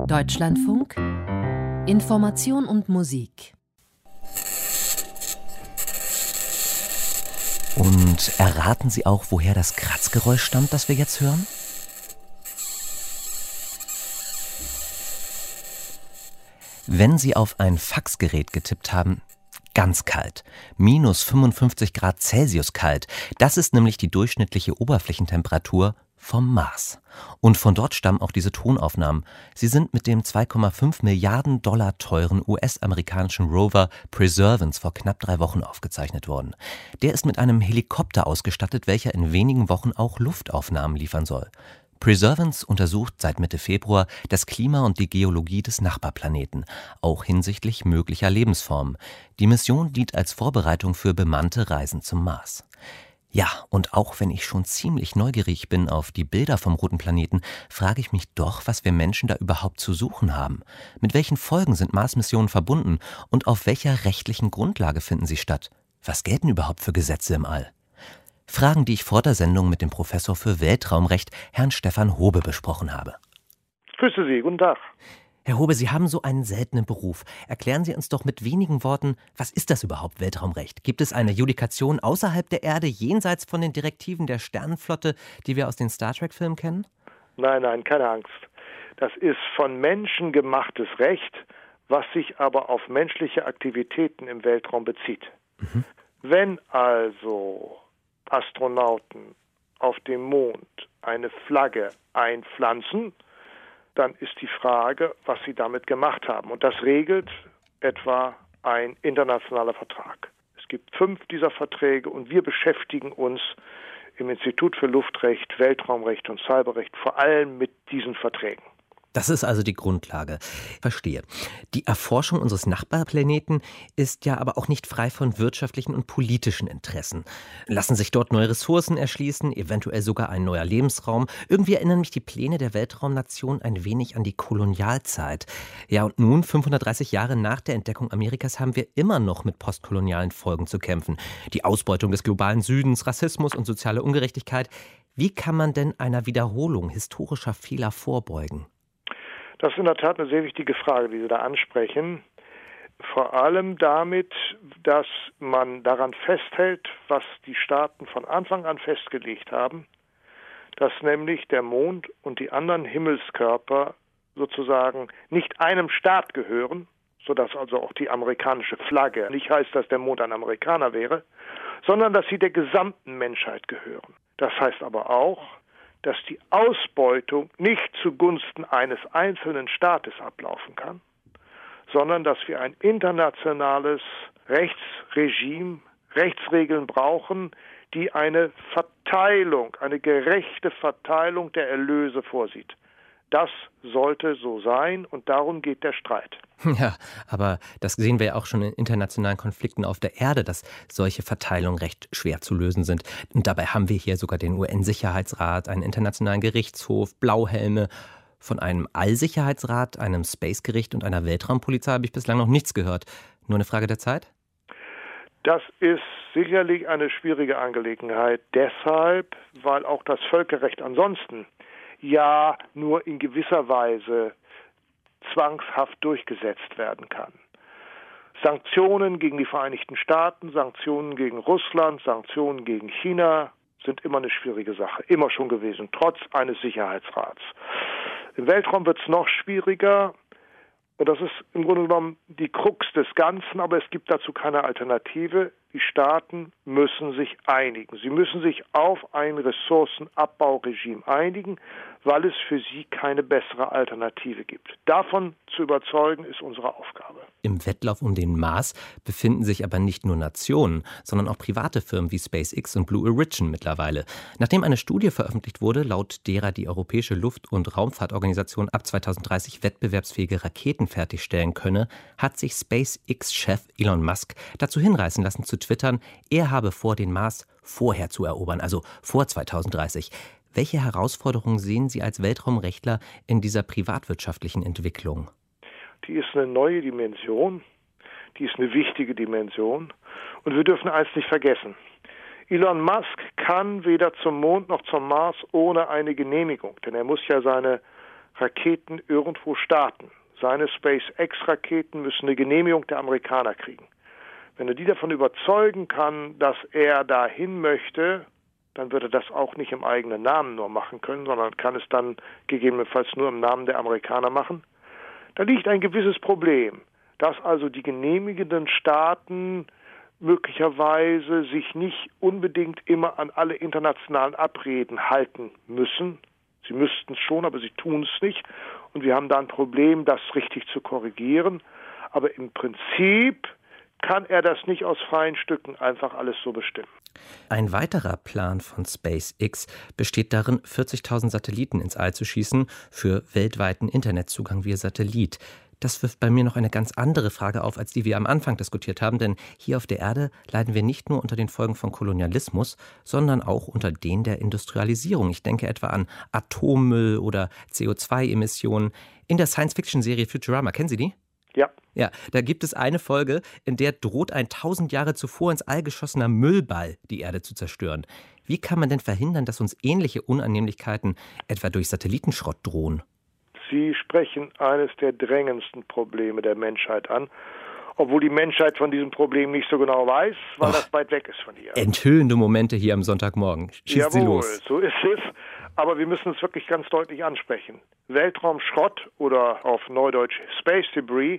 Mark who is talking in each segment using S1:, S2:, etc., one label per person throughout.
S1: Deutschlandfunk Information und Musik.
S2: Und erraten Sie auch, woher das Kratzgeräusch stammt, das wir jetzt hören? Wenn Sie auf ein Faxgerät getippt haben, ganz kalt, minus 55 Grad Celsius kalt, das ist nämlich die durchschnittliche Oberflächentemperatur vom Mars. Und von dort stammen auch diese Tonaufnahmen. Sie sind mit dem 2,5 Milliarden Dollar teuren US-amerikanischen Rover Perseverance vor knapp 3 Wochen aufgezeichnet worden. Der ist mit einem Helikopter ausgestattet, welcher in wenigen Wochen auch Luftaufnahmen liefern soll. Perseverance untersucht seit Mitte Februar das Klima und die Geologie des Nachbarplaneten, auch hinsichtlich möglicher Lebensformen. Die Mission dient als Vorbereitung für bemannte Reisen zum Mars. Ja, und auch wenn ich schon ziemlich neugierig bin auf die Bilder vom roten Planeten, frage ich mich doch, was wir Menschen da überhaupt zu suchen haben. Mit welchen Folgen sind Mars-Missionen verbunden und auf welcher rechtlichen Grundlage finden sie statt? Was gelten überhaupt für Gesetze im All? Fragen, die ich vor der Sendung mit dem Professor für Weltraumrecht, Herrn Stefan Hobe, besprochen habe.
S3: Grüße Sie, guten Tag.
S2: Herr Hobe, Sie haben so einen seltenen Beruf. Erklären Sie uns doch mit wenigen Worten, was ist das überhaupt, Weltraumrecht? Gibt es eine Judikation außerhalb der Erde, jenseits von den Direktiven der Sternenflotte, die wir aus den Star-Trek-Filmen kennen?
S3: Nein, keine Angst. Das ist von Menschen gemachtes Recht, was sich aber auf menschliche Aktivitäten im Weltraum bezieht. Wenn also Astronauten auf dem Mond eine Flagge einpflanzen, dann ist die Frage, was sie damit gemacht haben. Und das regelt etwa ein internationaler Vertrag. Es gibt 5 dieser Verträge und wir beschäftigen uns im Institut für Luftrecht, Weltraumrecht und Cyberrecht vor allem mit diesen Verträgen.
S2: Das ist also die Grundlage. Verstehe. Die Erforschung unseres Nachbarplaneten ist ja aber auch nicht frei von wirtschaftlichen und politischen Interessen. Lassen sich dort neue Ressourcen erschließen, eventuell sogar ein neuer Lebensraum. Irgendwie erinnern mich die Pläne der Weltraumnation ein wenig an die Kolonialzeit. Ja, und nun, 530 Jahre nach der Entdeckung Amerikas, haben wir immer noch mit postkolonialen Folgen zu kämpfen. Die Ausbeutung des globalen Südens, Rassismus und soziale Ungerechtigkeit. Wie kann man denn einer Wiederholung historischer Fehler vorbeugen?
S3: Das ist in der Tat eine sehr wichtige Frage, die Sie da ansprechen. Vor allem damit, dass man daran festhält, was die Staaten von Anfang an festgelegt haben, dass nämlich der Mond und die anderen Himmelskörper sozusagen nicht einem Staat gehören, sodass also auch die amerikanische Flagge nicht heißt, dass der Mond ein Amerikaner wäre, sondern dass sie der gesamten Menschheit gehören. Das heißt aber auch, dass die Ausbeutung nicht zugunsten eines einzelnen Staates ablaufen kann, sondern dass wir ein internationales Rechtsregime, Rechtsregeln brauchen, die eine Verteilung, eine gerechte Verteilung der Erlöse vorsieht. Das sollte so sein und darum geht der Streit.
S2: Ja, aber das sehen wir ja auch schon in internationalen Konflikten auf der Erde, dass solche Verteilungen recht schwer zu lösen sind. Und dabei haben wir hier sogar den UN-Sicherheitsrat, einen internationalen Gerichtshof, Blauhelme. Von einem Allsicherheitsrat, einem Space-Gericht und einer Weltraumpolizei habe ich bislang noch nichts gehört. Nur eine Frage der Zeit?
S3: Das ist sicherlich eine schwierige Angelegenheit. Deshalb, weil auch das Völkerrecht ansonsten ja nur in gewisser Weise zwangshaft durchgesetzt werden kann. Sanktionen gegen die Vereinigten Staaten, Sanktionen gegen Russland, Sanktionen gegen China sind immer eine schwierige Sache, immer schon gewesen, trotz eines Sicherheitsrats. Im Weltraum wird es noch schwieriger und das ist im Grunde genommen die Krux des Ganzen, aber es gibt dazu keine Alternative. Die Staaten müssen sich einigen. Sie müssen sich auf ein Ressourcenabbauregime einigen, weil es für sie keine bessere Alternative gibt. Davon zu überzeugen, ist unsere Aufgabe.
S2: Im Wettlauf um den Mars befinden sich aber nicht nur Nationen, sondern auch private Firmen wie SpaceX und Blue Origin mittlerweile. Nachdem eine Studie veröffentlicht wurde, laut derer die Europäische Luft- und Raumfahrtorganisation ab 2030 wettbewerbsfähige Raketen fertigstellen könne, hat sich SpaceX-Chef Elon Musk dazu hinreißen lassen zu twittern, er habe vor, den Mars vorher zu erobern, also vor 2030. Welche Herausforderungen sehen Sie als Weltraumrechtler in dieser privatwirtschaftlichen Entwicklung?
S3: Die ist eine neue Dimension, die ist eine wichtige Dimension und wir dürfen eins nicht vergessen. Elon Musk kann weder zum Mond noch zum Mars ohne eine Genehmigung, denn er muss ja seine Raketen irgendwo starten. Seine SpaceX-Raketen müssen eine Genehmigung der Amerikaner kriegen. Wenn er die davon überzeugen kann, dass er dahin möchte, dann wird er das auch nicht im eigenen Namen nur machen können, sondern kann es dann gegebenenfalls nur im Namen der Amerikaner machen. Da liegt ein gewisses Problem, dass also die genehmigenden Staaten möglicherweise sich nicht unbedingt immer an alle internationalen Abreden halten müssen. Sie müssten es schon, aber sie tun es nicht. Und wir haben da ein Problem, das richtig zu korrigieren. Aber im Prinzip kann er das nicht aus freien Stücken einfach alles so bestimmen.
S2: Ein weiterer Plan von SpaceX besteht darin, 40.000 Satelliten ins All zu schießen für weltweiten Internetzugang via Satellit. Das wirft bei mir noch eine ganz andere Frage auf, als die wir am Anfang diskutiert haben, denn hier auf der Erde leiden wir nicht nur unter den Folgen von Kolonialismus, sondern auch unter denen der Industrialisierung. Ich denke etwa an Atommüll oder CO2-Emissionen. In der Science-Fiction-Serie Futurama, kennen Sie die?
S3: Ja.
S2: Ja, da gibt es eine Folge, in der droht ein 1000 Jahre zuvor ins All geschossener Müllball die Erde zu zerstören. Wie kann man denn verhindern, dass uns ähnliche Unannehmlichkeiten etwa durch Satellitenschrott drohen?
S3: Sie sprechen eines der drängendsten Probleme der Menschheit an, obwohl die Menschheit von diesem Problem nicht so genau weiß, weil das weit weg ist von hier.
S2: Enthüllende Momente hier am Sonntagmorgen. Schießt Sie los.
S3: So ist es. Aber wir müssen es wirklich ganz deutlich ansprechen. Weltraumschrott oder auf Neudeutsch Space Debris,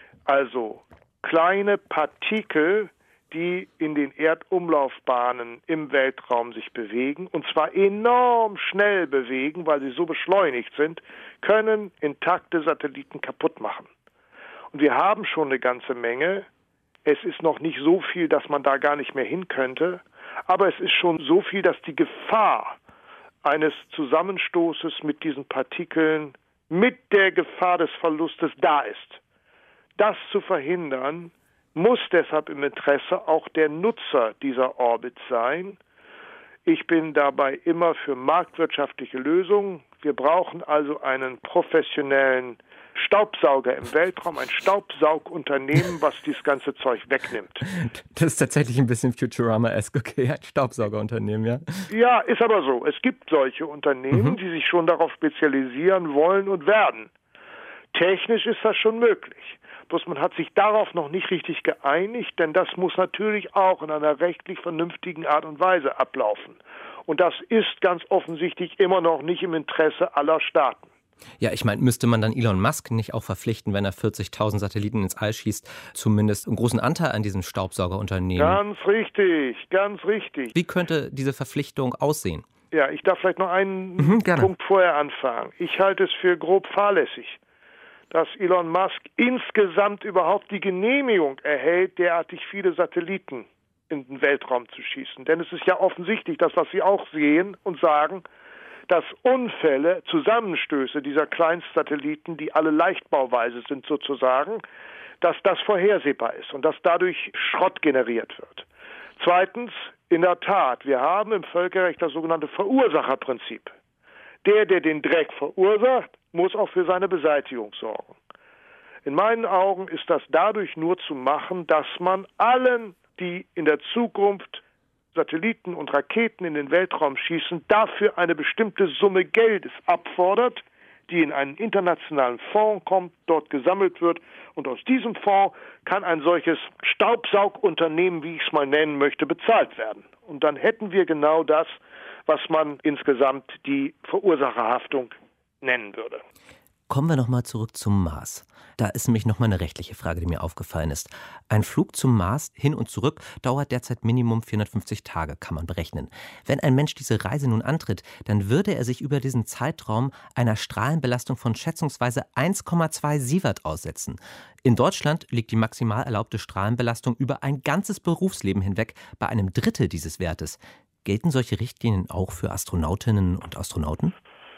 S3: also kleine Partikel, die in den Erdumlaufbahnen im Weltraum sich bewegen, und zwar enorm schnell bewegen, weil sie so beschleunigt sind, können intakte Satelliten kaputt machen. Und wir haben schon eine ganze Menge. Es ist noch nicht so viel, dass man da gar nicht mehr hin könnte, aber es ist schon so viel, dass die Gefahr eines Zusammenstoßes mit diesen Partikeln mit der Gefahr des Verlustes da ist. Das zu verhindern, muss deshalb im Interesse auch der Nutzer dieser Orbits sein. Ich bin dabei immer für marktwirtschaftliche Lösungen. Wir brauchen also einen professionellen Staubsauger im Weltraum, ein Staubsaugunternehmen, was dieses ganze Zeug wegnimmt.
S2: Das ist tatsächlich ein bisschen Futurama-esque, okay, ein Staubsaugerunternehmen, ja?
S3: Ja, ist aber so. Es gibt solche Unternehmen, die sich schon darauf spezialisieren wollen und werden. Technisch ist das schon möglich. Bloß man hat sich darauf noch nicht richtig geeinigt, denn das muss natürlich auch in einer rechtlich vernünftigen Art und Weise ablaufen. Und das ist ganz offensichtlich immer noch nicht im Interesse aller Staaten.
S2: Ja, ich meine, müsste man dann Elon Musk nicht auch verpflichten, wenn er 40.000 Satelliten ins All schießt, zumindest einen großen Anteil an diesem Staubsaugerunternehmen?
S3: Ganz richtig, ganz richtig.
S2: Wie könnte diese Verpflichtung aussehen?
S3: Ja, ich darf vielleicht noch einen Punkt vorher anfangen. Ich halte es für grob fahrlässig, dass Elon Musk insgesamt überhaupt die Genehmigung erhält, derartig viele Satelliten in den Weltraum zu schießen. Denn es ist ja offensichtlich, das, was Sie auch sehen und sagen, dass Unfälle, Zusammenstöße dieser Kleinstsatelliten, die alle Leichtbauweise sind sozusagen, dass das vorhersehbar ist und dass dadurch Schrott generiert wird. Zweitens, in der Tat, wir haben im Völkerrecht das sogenannte Verursacherprinzip. Der den Dreck verursacht, muss auch für seine Beseitigung sorgen. In meinen Augen ist das dadurch nur zu machen, dass man allen, die in der Zukunft Satelliten und Raketen in den Weltraum schießen, dafür eine bestimmte Summe Geldes abfordert, die in einen internationalen Fonds kommt, dort gesammelt wird, und aus diesem Fonds kann ein solches Staubsaugunternehmen, wie ich es mal nennen möchte, bezahlt werden. Und dann hätten wir genau das, was man insgesamt die Verursacherhaftung nennen würde.
S2: Kommen wir nochmal zurück zum Mars. Da ist nämlich nochmal eine rechtliche Frage, die mir aufgefallen ist. Ein Flug zum Mars hin und zurück dauert derzeit Minimum 450 Tage, kann man berechnen. Wenn ein Mensch diese Reise nun antritt, dann würde er sich über diesen Zeitraum einer Strahlenbelastung von schätzungsweise 1,2 Sievert aussetzen. In Deutschland liegt die maximal erlaubte Strahlenbelastung über ein ganzes Berufsleben hinweg bei einem Drittel dieses Wertes. Gelten solche Richtlinien auch für Astronautinnen und Astronauten?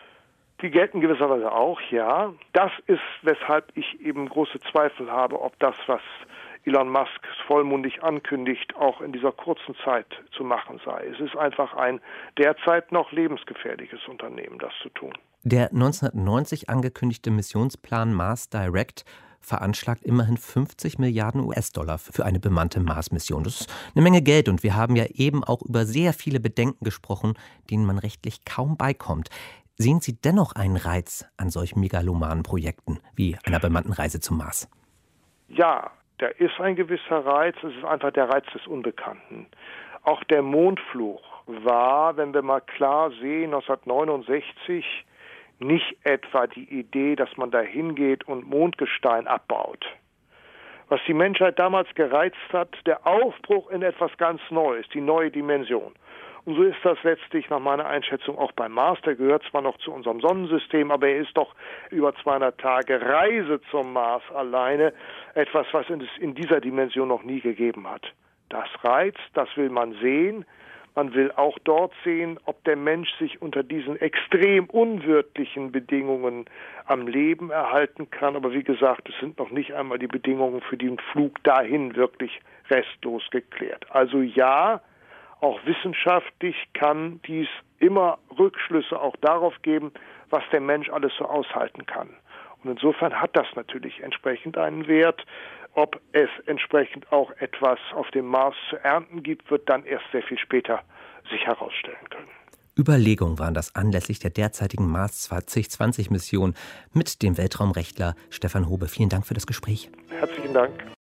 S3: Die gelten gewisserweise auch, ja. Das ist, weshalb ich eben große Zweifel habe, ob das, was Elon Musk vollmundig ankündigt, auch in dieser kurzen Zeit zu machen sei. Es ist einfach ein derzeit noch lebensgefährliches Unternehmen, das zu tun.
S2: Der 1990 angekündigte Missionsplan Mars Direct veranschlagt immerhin 50 Milliarden US-Dollar für eine bemannte Mars-Mission. Das ist eine Menge Geld, und wir haben ja eben auch über sehr viele Bedenken gesprochen, denen man rechtlich kaum beikommt. Sehen Sie dennoch einen Reiz an solchen megalomanen Projekten wie einer bemannten Reise zum Mars?
S3: Ja, da ist ein gewisser Reiz. Es ist einfach der Reiz des Unbekannten. Auch der Mondflug war, wenn wir mal klar sehen, 1969 nicht etwa die Idee, dass man da hingeht und Mondgestein abbaut. Was die Menschheit damals gereizt hat, der Aufbruch in etwas ganz Neues, die neue Dimension. Und so ist das letztlich nach meiner Einschätzung auch beim Mars. Der gehört zwar noch zu unserem Sonnensystem, aber er ist doch über 200 Tage Reise zum Mars alleine etwas, was es in dieser Dimension noch nie gegeben hat. Das reizt, das will man sehen. Man will auch dort sehen, ob der Mensch sich unter diesen extrem unwirtlichen Bedingungen am Leben erhalten kann. Aber wie gesagt, es sind noch nicht einmal die Bedingungen für den Flug dahin wirklich restlos geklärt. Also ja, auch wissenschaftlich kann dies immer Rückschlüsse auch darauf geben, was der Mensch alles so aushalten kann. Und insofern hat das natürlich entsprechend einen Wert. Ob es entsprechend auch etwas auf dem Mars zu ernten gibt, wird dann erst sehr viel später sich herausstellen können.
S2: Überlegungen waren das anlässlich der derzeitigen Mars 2020-Mission mit dem Weltraumrechtler Stefan Hobe. Vielen Dank für das Gespräch.
S3: Herzlichen Dank.